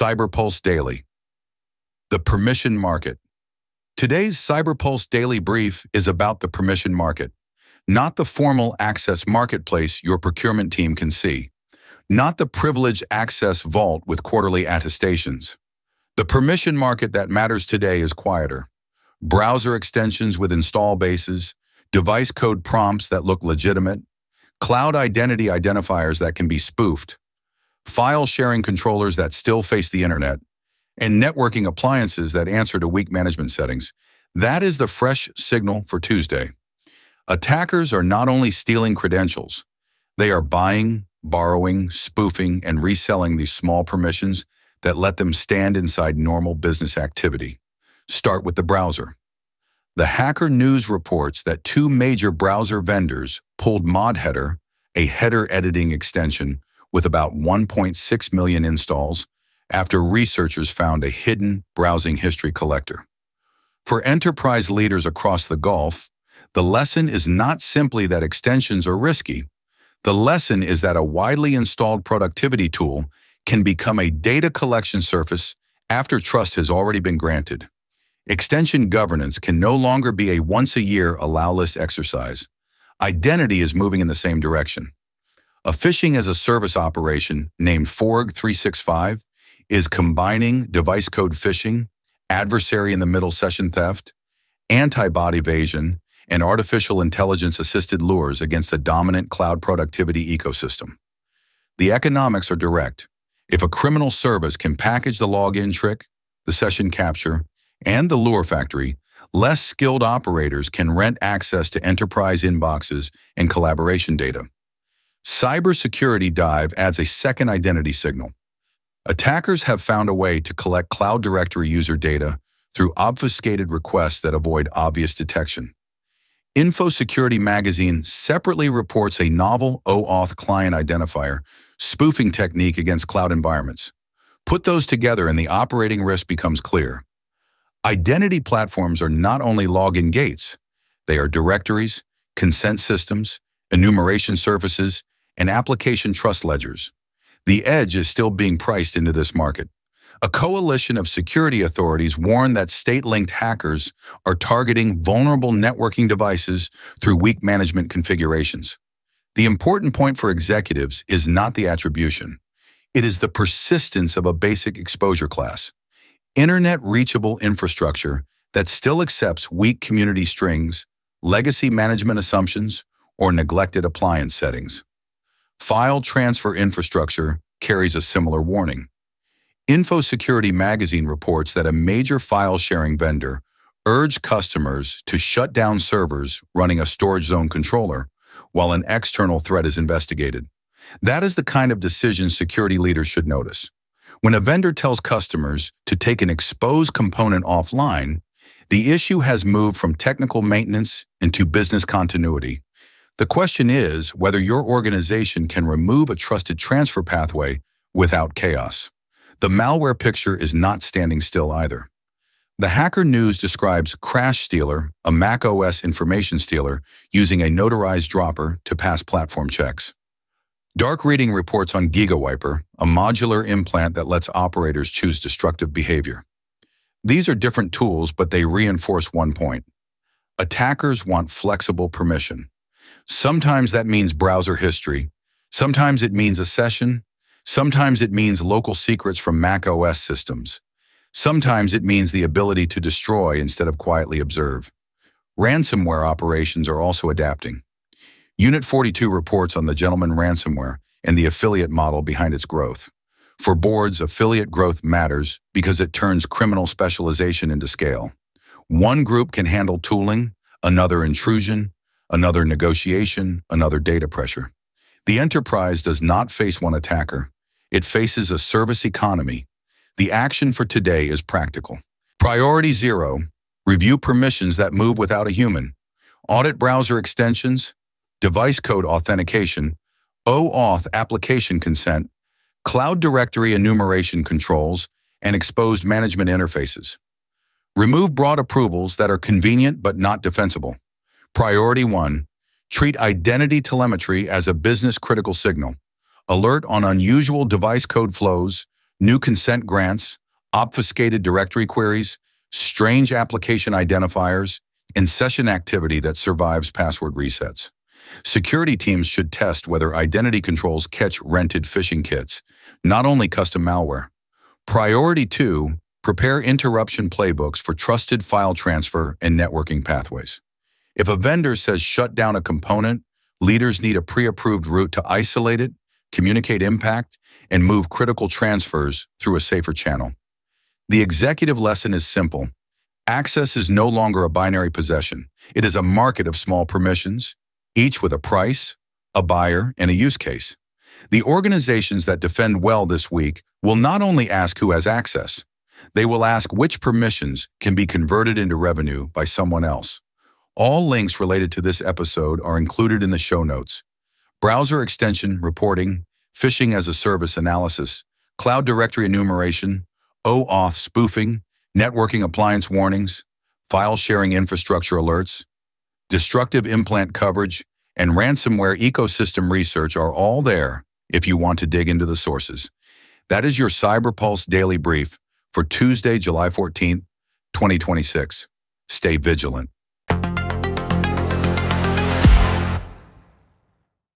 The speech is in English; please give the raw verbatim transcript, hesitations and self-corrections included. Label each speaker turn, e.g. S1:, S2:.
S1: CyberPulse Daily. The permission market. Today's CyberPulse Daily Brief is about the permission market, not the formal access marketplace your procurement team can see, not the privileged access vault with quarterly attestations. The permission market that matters today is quieter. Browser extensions with install bases, device code prompts that look legitimate, cloud identity identifiers that can be spoofed, file sharing controllers that still face the internet, and networking appliances that answer to weak management settings. That is the fresh signal for Tuesday. Attackers are not only stealing credentials, they are buying, borrowing, spoofing, and reselling these small permissions that let them stand inside normal business activity. Start with the browser. The Hacker News reports that two major browser vendors pulled ModHeader, a header editing extension with about one point six million installs, after researchers found a hidden browsing history collector. For enterprise leaders across the Gulf, the lesson is not simply that extensions are risky. The lesson is that a widely installed productivity tool can become a data collection surface after trust has already been granted. Extension governance can no longer be a once-a-year allow list exercise. Identity is moving in the same direction. A phishing-as-a-service operation named Forg three sixty-five is combining device code phishing, adversary-in-the-middle session theft, anti-bot evasion, and artificial intelligence-assisted lures against a dominant cloud productivity ecosystem. The economics are direct. If a criminal service can package the login trick, the session capture, and the lure factory, less skilled operators can rent access to enterprise inboxes and collaboration data. Cybersecurity Dive adds a second identity signal. Attackers have found a way to collect Cloud Directory user data through obfuscated requests that avoid obvious detection. InfoSecurity Magazine separately reports a novel OAuth client identifier spoofing technique against cloud environments. Put those together and the operating risk becomes clear. Identity platforms are not only login gates, they are directories, consent systems, enumeration services, and application trust ledgers. The edge is still being priced into this market. A coalition of security authorities warn that state-linked hackers are targeting vulnerable networking devices through weak management configurations. The important point for executives is not the attribution. It is the persistence of a basic exposure class. Internet-reachable infrastructure that still accepts weak community strings, legacy management assumptions, or neglected appliance settings. File transfer infrastructure carries a similar warning. InfoSecurity Magazine reports that a major file-sharing vendor urged customers to shut down servers running a storage zone controller while an external threat is investigated. That is the kind of decision security leaders should notice. When a vendor tells customers to take an exposed component offline, the issue has moved from technical maintenance into business continuity. The question is whether your organization can remove a trusted transfer pathway without chaos. The malware picture is not standing still either. The Hacker News describes CrashStealer, a macOS information stealer, using a notarized dropper to pass platform checks. Dark Reading reports on GigaWiper, a modular implant that lets operators choose destructive behavior. These are different tools, but they reinforce one point. Attackers want flexible permission. Sometimes that means browser history. Sometimes it means a session. Sometimes it means local secrets from macOS systems. Sometimes it means the ability to destroy instead of quietly observe. Ransomware operations are also adapting. Unit forty-two reports on the Gentleman ransomware and the affiliate model behind its growth. For boards, affiliate growth matters because it turns criminal specialization into scale. One group can handle tooling, another intrusion, another negotiation, another data pressure. The enterprise does not face one attacker. It faces a service economy. The action for today is practical. Priority zero, review permissions that move without a human. Audit browser extensions, device code authentication, OAuth application consent, cloud directory enumeration controls, and exposed management interfaces. Remove broad approvals that are convenient but not defensible. Priority one, treat identity telemetry as a business-critical signal. Alert on unusual device code flows, new consent grants, obfuscated directory queries, strange application identifiers, and session activity that survives password resets. Security teams should test whether identity controls catch rented phishing kits, not only custom malware. Priority two, prepare interruption playbooks for trusted file transfer and networking pathways. If a vendor says shut down a component, leaders need a pre-approved route to isolate it, communicate impact, and move critical transfers through a safer channel. The executive lesson is simple. Access is no longer a binary possession. It is a market of small permissions, each with a price, a buyer, and a use case. The organizations that defend well this week will not only ask who has access, they will ask which permissions can be converted into revenue by someone else. All links related to this episode are included in the show notes. Browser extension reporting, phishing as a service analysis, cloud directory enumeration, OAuth spoofing, networking appliance warnings, file sharing infrastructure alerts, destructive implant coverage, and ransomware ecosystem research are all there if you want to dig into the sources. That is your CyberPulse Daily Brief for Tuesday, July fourteenth, twenty twenty-six. Stay vigilant.